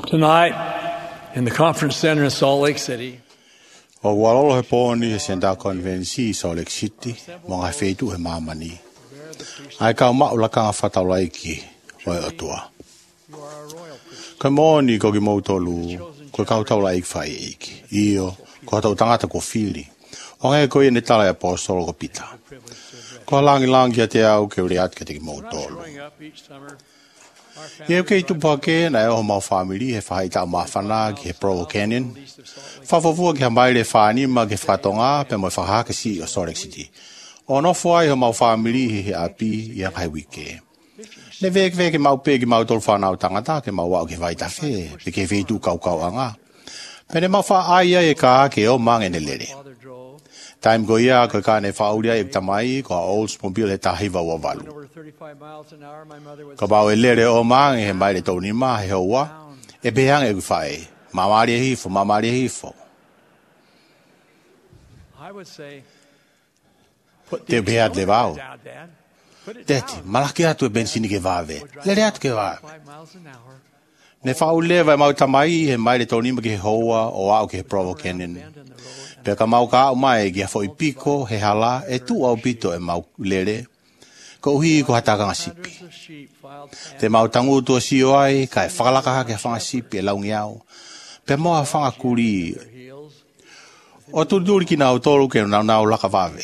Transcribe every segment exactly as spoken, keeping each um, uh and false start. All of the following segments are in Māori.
Tonight, in the conference center in Salt Lake City, o walolo he pōni he senda konvensi Salt Lake City, mo ngai whetu he mamani. Ai kau maula kanga whataula iki, wai atua. Kai mōni ko ki mautolu, ko kau taula ik whai iki. Iyo, ko tau tangata ko whili. O ngai ko i ne tala e apostolo ko pita. Ko langi langi a te au ke uri atke te ki mautolu. Ia kei tupake na e o mau family he whaita mawhana ki he Provo Canyon. Whawhawhua ki ha maile whanima ki whatonga pe mo whahaka si o Salt Lake City. O no whai ho mau family he he api i a kai wike. Ne vek vek e mau pe ki mau tolu whanau tangata ke mau wau ki waita whe, pe ke whetu kau kau anga. Pe ne mau wha aia e ka ke o mange ne lere. Time go ia ko ka ne whauria e tamai ko Oldsmobile he tahiwa wa walu. Ka bau e lere o mange he maile toni ma he hoa, e behang e whae, mamari e hifo, mamari e hifo. Te behat le vau. Teti, malaki atu e bensini ke vave, lere atu ke vave. Ne whau lewa e mau tamai he maile toni ma ke he hoa o au ke he Provo Canyon. Pe ka mau ka au mai ki a fo i piko he hala e tu au pito e mau lere. Ko uhi ko hataka ngā sipi. Te mau tangu tua sio ai, ka e whakalaka ke whanga sipi e laungi au. Pe moa whanga kuri. O tūturi ki nau tolu ke nau nau laka vave.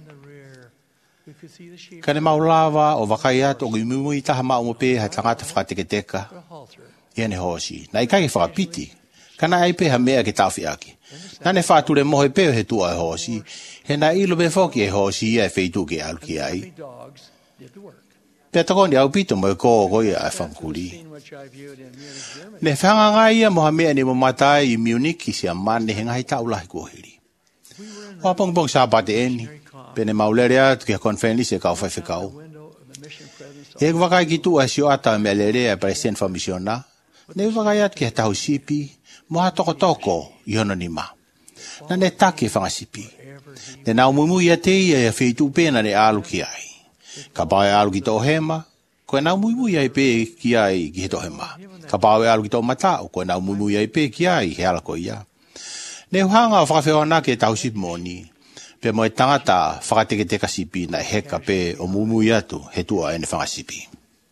Ka ne mau lava o wakai atu o imumu i taha mau mo pe ha tangata whakateke teka. Ia ne hosi. Na i kai whakapiti. Ka na ai pe ha mea ke tawhi aki. Na ne whāture mohe peo he tua e hosi. He na ilo be whoki e hosi ia e wheitu ke aluki ai. Pea takoni au pito mo e kō koi a whankuri. Ne whanga ngai ia moha mea ni mo matai i Munich si a mane he ngai tau lahi kuhiri. O pong pong sa pate eni. Pe ne maulere atu ki a konfenli se kau whai whekau. E wakai ki tu a sio ata me lere a present fa misiona. Ne wakai atu ki a tau sipi. Moha toko toko i hono ni ma. Na ne take whanga sipi. Ne nau mumu ia te ia e wheitu pena ne alu ki ai. Ka pao e alu ki tō hema, koe nau mumu ia i pē ki ai ki he tō hema. Ka pao e alu ki tō matao, koe nau mumu ia i pē ki ai he ala ko ia. Ne uhanga o whakawhewana ke tau sipi moni. Pe mo e tangata whakateke teka sipi na heka pe o mumu ia tu he tua ene whanga sipi.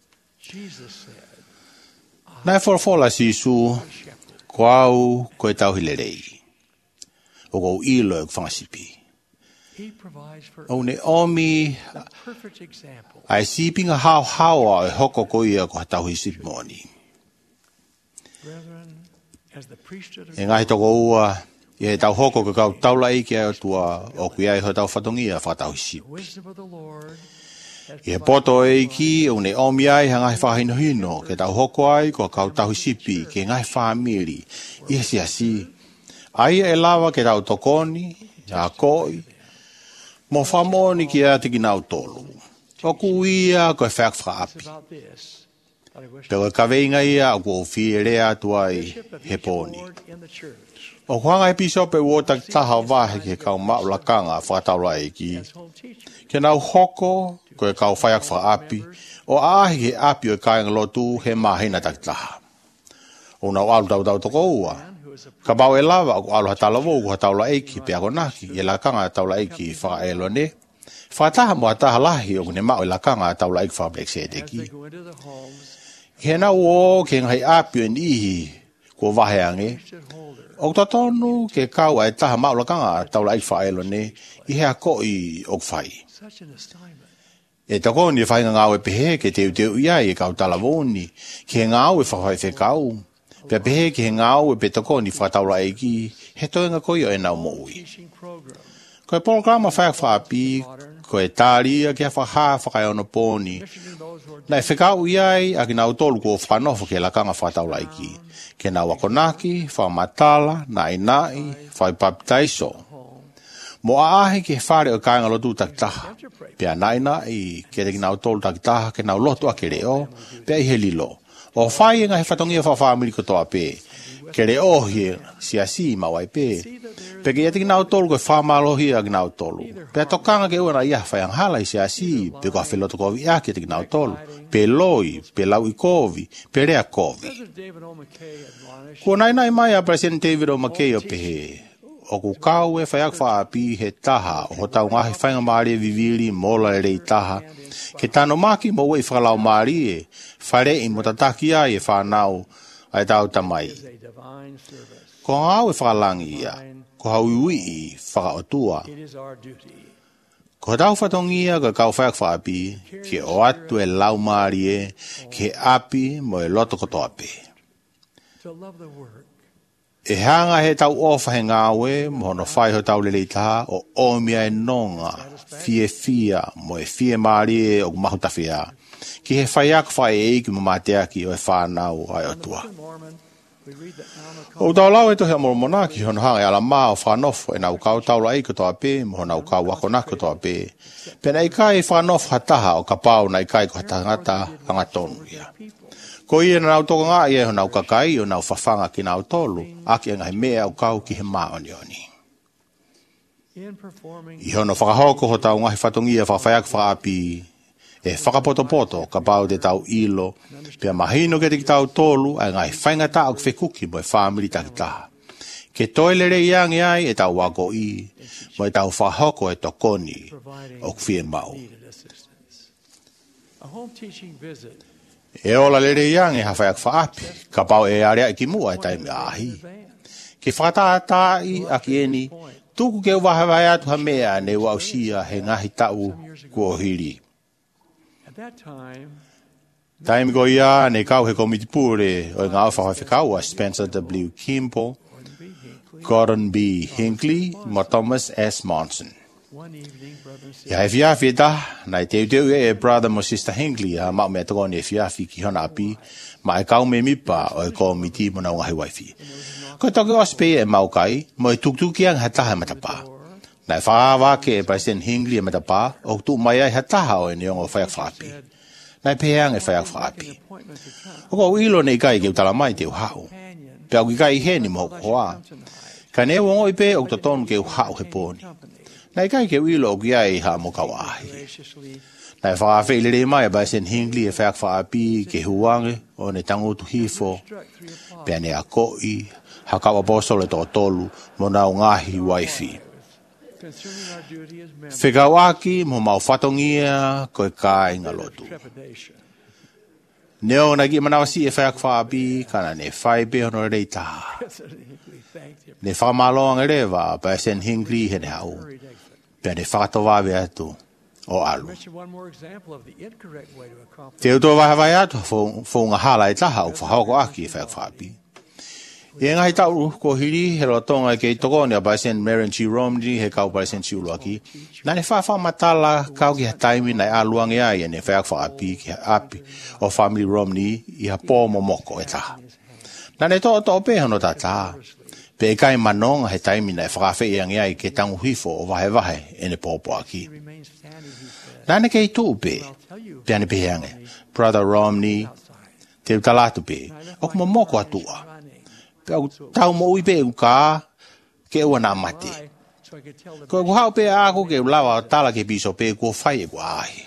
Na e whorfola si su, ko au koe tau hilerei. O kou ilo e whanga sipi. O ne omi ai sipinga hao hao e hoko koia ko hatau hi sipi moni. E ngai toko ua, i he tau hoko ka kau taula ike au tua o kuia i ho tau whatongia whatau hi sipi. I he poto e iki o ne omi ai ha ngai whahino hino ke tau hoko ai ko kau tau hi sipi ke ngai whamiri i he siasi. Ai e lava ke tau tokoni, a koi, mo whamoni ki a tiki nau tolu. O kuia ko e whaak whaapi. Pero e kaweinga ia o ko whiere atua i he pōni. O kuanga episope o tak taha wahe ke kau maulakanga whataura eki. Ke nau hoko ko e kau whaak whaapi. O ahi ke api o e kainga lotu he mahina tak taha. O nau alu tau tau toko ua. Ka bau e lava o alu hatala wou ko hataula eiki pe ako naki e lakanga hataula eiki whaka elo ne. Whataha mo hataha lahi o ne mao e lakanga hataula eiki whaka blek eki. He na uo ke ngai api o nihi ko waheange. O tatonu ke kau ai taha mao lakanga hataula eiki whaka elo ne i hea ko i o kwhai. E tako ni whainga ngau e pehe ke teu teu ia e kau talavoni ke ngau e whawhai whekau. Pea pehe ki he ngau e petoko ni whataula eki, he toenga koi o e nau moui. Ko e programa whaak whaapi, ko e tāria ki a whaha whakai ono pōni. Na e whekau iai a ki nau tolu ko whanofo ke lakanga whataula eki. Ke nau akonaki, whamatala, nai nai, whai baptaiso. Mo aahe ke whare o kāinga lotu taktaha. Pea nai nai, ke te ki nau tolu taktaha, ke nau lotu a ke reo, pea i he lilo. O whai e ngahi whatongia whawhamiri ko toa pē. ke le ohi sia si ma wai pe pe ke yati na tolu ko fa ma lo hi ag na tolu pe to kanga ke ora ia fa yang hala sia si pe ko felo to ko ia ke ti na tolu pe loi pe lau i kovi pe rea kovi ko nai nai mai a president David O. McKay o pe he o ku kau e fa fa api he taha o tau ngahi fa nga mari vivili mola le taha ke tano maki mo we fa lau mari e fare i motataki ai e fa nau ai tau tamai ko au e fa langi ia ko hau ui i fa o tua ko tau fa tongia ka kau fa fa api ke o atu e lau mari e ke api mo e loto ko to api e hanga he tau ofa he ngawe mo no fai ho tau lele taha o omia e nonga fie fia mo e fie mari e o mahuta fia ki he fai ak fai e ki mo matea ki o e whanau ai o tua o tau lau e to he mormona ki hono hanga e ala maa o whanofo e nau kau tau lai ko toa pe mo nau kau wako na ko toa pe pena i kai whanofo hataha o ka pau na i kai ko hatangata hanga tonu ia ko ia na nau toko ngā ia ho nau kakai o nau whawhanga ki nau tolu, aki anga he mea au kau ki he maoni oni. I hono whakahoko ho tau ngahi whatongia whawhaiak whaapi e whakapoto-poto ka pau te tau ilo, pia mahino ke te ki tau tolu a ngai whainga ta au kwhekuki mo e whamiri takitaha. Ke toile rei iangi ai e tau wako i, mo e tau whakahoko e tokoni o kwhie mau. A home teaching visit e ola lere yang e hawhaiak whaapi, ka pau e area i ki mua e taimi ahi. Ke whakatatai a ki eni, tuku ke wahawai atu ha mea ne wau sia he ngahi tau kua hiri. Taimi ko ia ne kau he komiti pure o ngā whawhai whikaua Spencer W. Kimball, Gordon B. Hinckley, mo Thomas S. Monson. Ia he fiafi e ta, nai teu teu e brother mo sister Hinckley a mau mea toko ni e fiafi ki hona api, ma e kau me mipa o e komiti mo na ngahi waifi. Ko toki ospe e mau kai, mo e tuktuki ang hataha matapa. Nai whaawa ke e President Hinckley e matapa, o tu mai ai hataha o e neongo whaiak whaapi. Nai peang e whaiak whaapi. O ko ilo nei kai ke utala mai te uhau. Pe au ki kai he ni mo hoa. Ka ne wongo i pe o totonu ke uhau he poni. Nai kai ke wilo o giai ha mo kawahi. Nai whawawhi lere mai a President Hinckley e whaak whaapi ke huange o ne tangotu hifo. Pea ne a koi, hakawa posole to tolu mo nau ngahi waifi. Whikawaki mo mau whatongia koe kai ngalotu. Neo na ki manawasi e whaak whaapi kana ne whai pe hono rei taha. Ne whamaloang e rewa President Hinckley he ne hau. Pea ne whakatowawe atu o alu. Te uto wahawai atu fo ngā hala e taha o whahoko aki e whaak whaapi. E ngai tau ko hiri he rotonga ke tokone a President Marion G. Romney he kau President Siuluaki. Na ne whawha matala kau ki ha taimi nai aluange ai e ne whaak whaapi ki ha api o family Romney i ha pō momoko e taha. Na ne tō tō pēhano tā taha. Pe kai manonga he taimi nai whakawhi e angi ai ke tangu hifo o wahe wahe e ne pōpō aki. Nane kei tū pe, pe ane peheange, Brother Romney, te utalatu pe, o kuma moko atua. Pe au tau mo ui pe u kā, ke ua nā mate. Ko ku hau pe ako ke ulawa tala ke piso pe kua whai e kua ahi.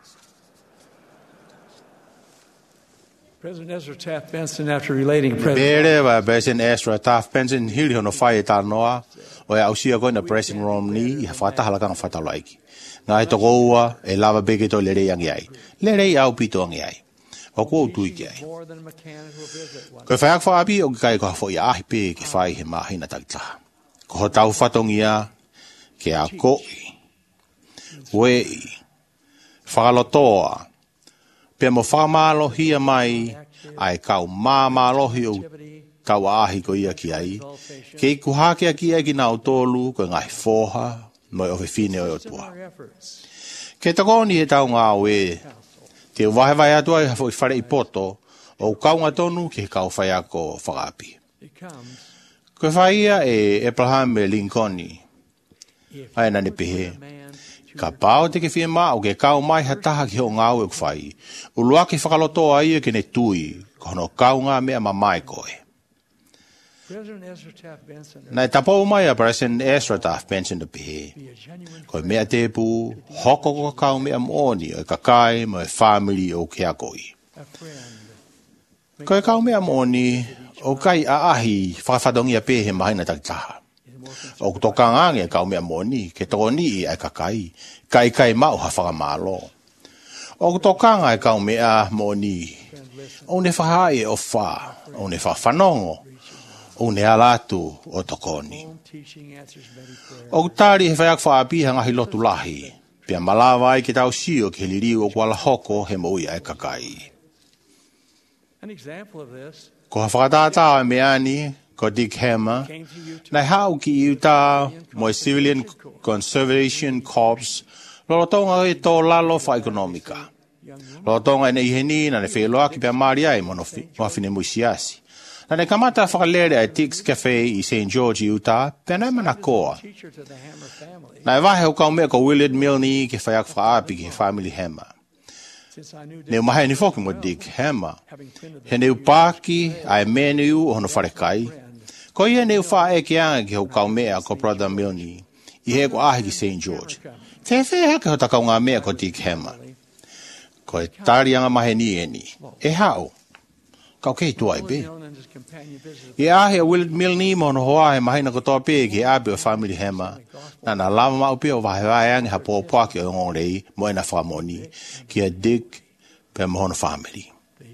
President Ezra Taft Benson, after relating President Bere wa President Ezra Taft Benson hiri hono whai e tā noa, o e ausia koina President Romney i ha whatahala kanga whatalaiki. Ngā he toko ua e lava beke to lerei angi ai. Lerei au pito angi ai. O kou tui ki ai. Koe whaiak whaapi o ki kai ko hafo i ahi pe ke whai he mahina takitaha. Ko ho tau whatongia ke a koi. Wei. Whakalotoa. Pea mo whakamālohia mai ai kau māmālohi o tau ahi ko ia ki ai. Kei kuhake a ki ai ki nau tolu koe ngai whoha. Noi o whine o tua. Ke takoni he tau ngā oe, te wahewai atua i hafo i whare i poto, o kaunga tonu ke kau whai ako whakapi. Koe whaia e Abraham e Lincoln, ai nane pehe. Ka pāo te ke whia mā o ke kau mai hataha ki ho ngā oe kwhai, ulua ke whakalotoa ia ke ne tui, ko hono kau ngā mea ma mai koe. Nai tapo mai a President Ezra Taft Benson de pe. Ko mea te pu hoko ko kau mea moni o kakai mo e family o ke akoi. Ko e kau mea moni o kai a ahi whakawhadongi a pe he mahina takitaha. O kutoka ngange kau mea moni ke toni i ai kakai. Kai kai mau ha whakamalo. O kutoka ngai kau mea moni. O ne whahai o wha. O ne whawhanongo. O ne alatu o tokoni. O kutari he whaiak whaapi hanga hi lotu lahi. Pia malawai ke tau sio ke liriu o kuala hoko he moui ai kakai. Ko ha whakatata me ani, ko Dick Hammer, nai hau ki iuta mo Civilian Conservation Corps, lolotonga e tō lalo wha ekonomika. Lolotonga e nei heni na ne wheloa ki pia maari ai mo whine muisiasi. Na ne kamata whakalere ai Dick's Cafe i Saint George i Utah, pia nai mana koa. Na e wahe o kau mea ko Willard Milne ke whaiak whaapi ke Family Hammer. Neu mahe ni whoki mo Dick Hammer. He neu pāki ai menu o hono wharekai. Ko ia neu wha e ke anga ki hau kau mea ko Brother Milne. I he ko ahi ki Saint George. Te whea ke ho takau ngā mea ko Dick Hammer. Ko e tari anga mahe ni e ni. E hao. Kau kei tua i be. I ahi a Willard Milne mo no hoa he mahina ko toa pe ki abe o Family Hammer. Na na lama mau pe o wahe wae angi ha po poaki o ngorei mo ena whamoni ki a Dick pe mohono family.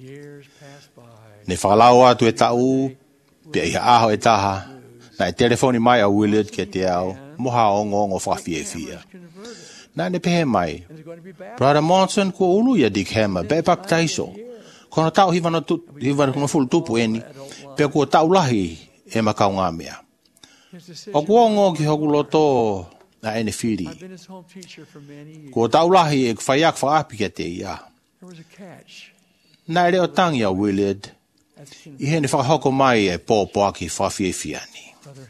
Ne whakalau atu e tau pe iha aho e taha na e telefoni mai a Willard ke te au moha o ngongo whawhie fia. Na ne pehe mai. Brother Monson ko ulu ia Dick Hammer be baptaiso. Kono tau hiwana tu, hiwana kuna fulu tupu eni pe kua tau lahi e makau ngā mea. O kuongo ki hoku loto na ene whiri. Kua tau lahi e kwhaiak whaapi ke te ia. Na ere o tangi a Willard, i hene whakahoko mai e pōpoaki whawhie fiani.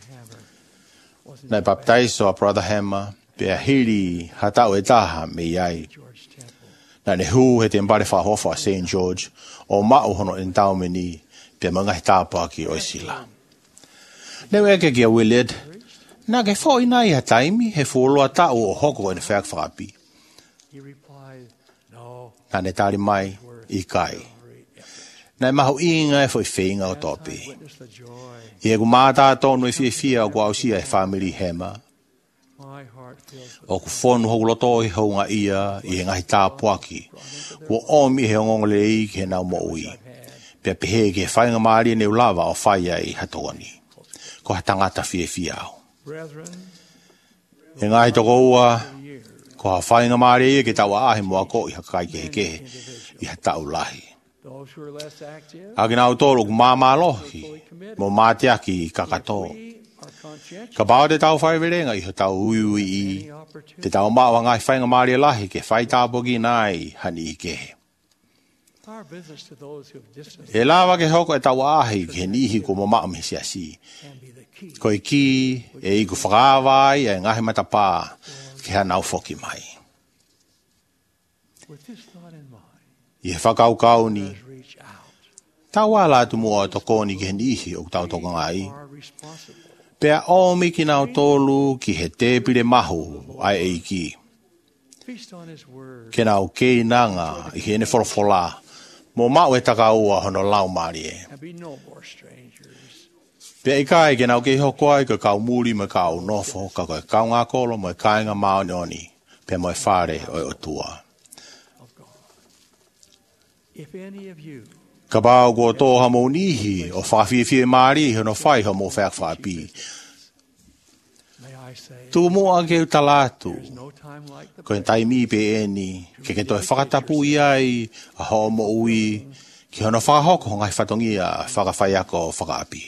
Na e baptaiso a Brother Hammer, pe a hiri hatau e taha me iai. Na ne hu he te mbare whahofa a Saint George, o mao hono en tau meni, pe mga he tāpaki o sila. Neu eke ki a Willard, na ke fo ina i ha taimi, he fuoloa tau o hoko e ne whaak whaapi. Na ne tari mai, i kai. Na e maho inga e foi whenga o tope. I e kumata tonu e fia fia o kua usia e Family Hammer. O ku fonu hou loto i hounga ia, i he ngahi tāpuaki. Kua omi he ongongole i ke nau mo ui. Pia pehe ke whainga maari neu lava o whaia i hatogani. Ko ha tangata fia fia au. E ngahi toko ua, ko ha whainga maari i ke tawa ahi mua ko i hakai ke kehe, i ha tau lahi. Ake nau tōru ku māma lohi, mo mātiaki i kakato. Ka bao te tau whaiwerenga i ho tau uiui i, te tau maua ngai whainga maari lahi ke whai tāpoki nai hani i kehe. E lawa ke hoko e tau ahi ke nihi ko mo maa misi asi. Ko i ki e i ku whakawai e ngahi matapā ke hanau whoki mai. I he whakaukau ni, tau ala tu mua o tokoni ke nihi o tau toka ngai. Pea omi ki nau tolu ki he tepire mahu ai e ki. Ke nau kei nanga i he ne wholofola. Mo mau e taka ua hono lau maari e. Pea i kai ke nau kei hoko ai ka kau muri me kau nofo, ka koe kau ngā kolo mo e kai ngā maoni oni, pea mo e whare o e otua. Ka bao ko tō hamo nihi o whawhiwhie maari hono whai hamo whaak whaapi. Tu mua ke utalatu, ko en taimi pe eni, ke ke toi whakatapu i ai, a ho mo ui, ki hono whakahoko ngai whatongia whakawhaiako whakaapi.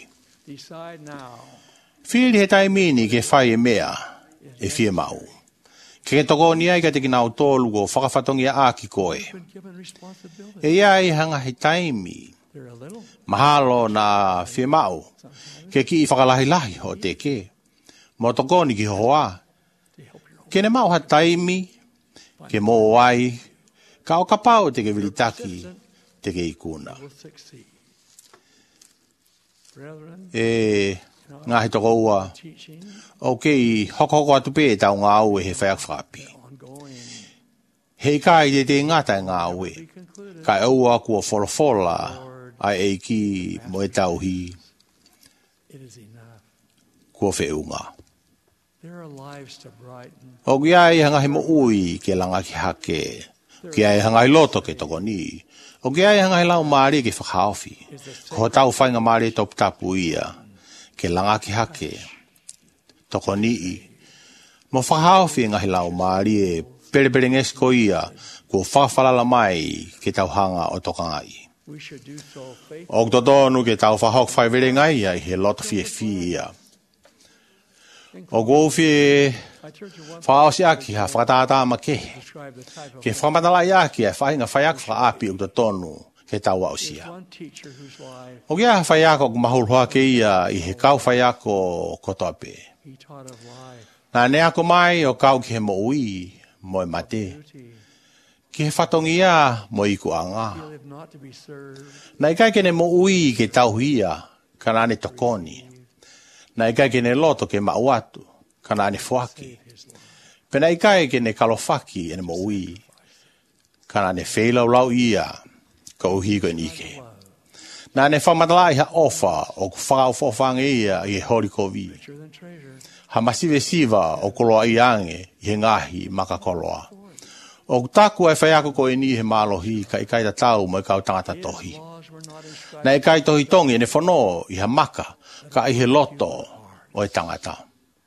Whiri he taimi ni ke whai e mea, e whie mau. Ke ke toko ni ai ka te ki nau tōlu ko whakawhatongia āki koe. E iai hanga he taimi, mahalo na whie mau, ke ki i whakalahilahi ho te ke. Mo toko ni ki hoa. Ke ne mau ha taimi, ke mo wai, ka o kapau te ke vilitaki, te ke ikuna. e ngahi toko ua o kei hoko hoko atu pe tau ngā ue he whaiak whakapi. Hei kai te te ngata ngā ue, kai aua kua wholofola ai e ki mo e tau hi kua whiunga. O ki ai hangahi mo ui ke langa ki hake, ki ai hangahi loto ke toko ni, o ki ai hangahi lau maari ke whakaofi, ko tau whainga maari top tapu ia, ke langa ki hake, toko ni i. Mo whakaofi ngahi lau maari e pere pere ngesko ia, ko whakawhalala mai ke tau hanga o toka ngai. O totonu ke tau whahok whai vere ngai ai he loto fie fia. O gofi whaosi aki ha whakatata ma ke. Ke whamatala i aki ai whainga whaiak whaapi o totonu ke tau ausia. O kia whaiako ku mahulhoa ke ia i he kau whaiako kotoape. Nā ne ako mai o kau ki he mo ui mo e mate. Ki he whatongia mo i kuanga. Nā ikai kene mo ui ke tau hia kana ane tokoni. Nā ikai kene loto ke mauatu kana ane fuaki. Pena ikai kene kalofaki ene mo ui kana ane wheilau lau ia ka uhi ko nike. Nā ane whamatala i ha ofa o ku whakau whofanga ia i he hori kovi. Ha masive siva o koloa i ange i he ngahi maka koloa. O taku e whaiako ko e ni he mālohi ka ikai ta tau mo i kau tangata tohi. Na ikai tohi tongi ene whono i ha maka ka i he loto o e tangata.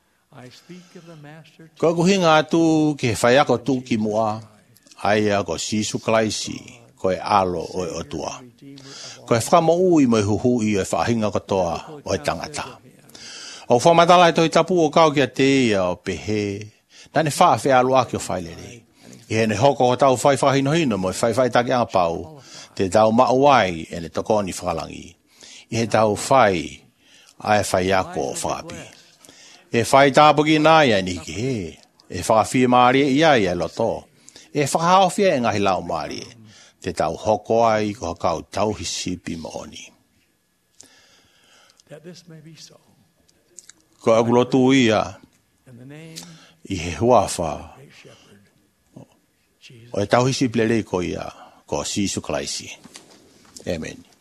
Ko ku hinga atu ki he whaiako tu ki mua aia ko sisu klaisi ko e alo o e otua. Ko e whakamo ui mo i huhu i o e whahinga katoa o e tangata. O whamatala e toi tapu o kau ki a te ia o pehe. Nane wha whea alu aki o whailere. I hene hoko o tau whai whahino hino mo e whai whai taki anga pau. Te tau mauai e ne tokoni whakalangi. I he tau whai a e whai ako o whakapi. E whai tāpaki nā ia ni ki he. E whakawhia maari e ia ia loto. E whakahawhia e ngahi lau maari e. Te tau hoko ai ko kau tau hisipi mooni. Ko aku lotu ia i he huafa o e tau hisi plere ko ia ko sisu klaisi. Amen.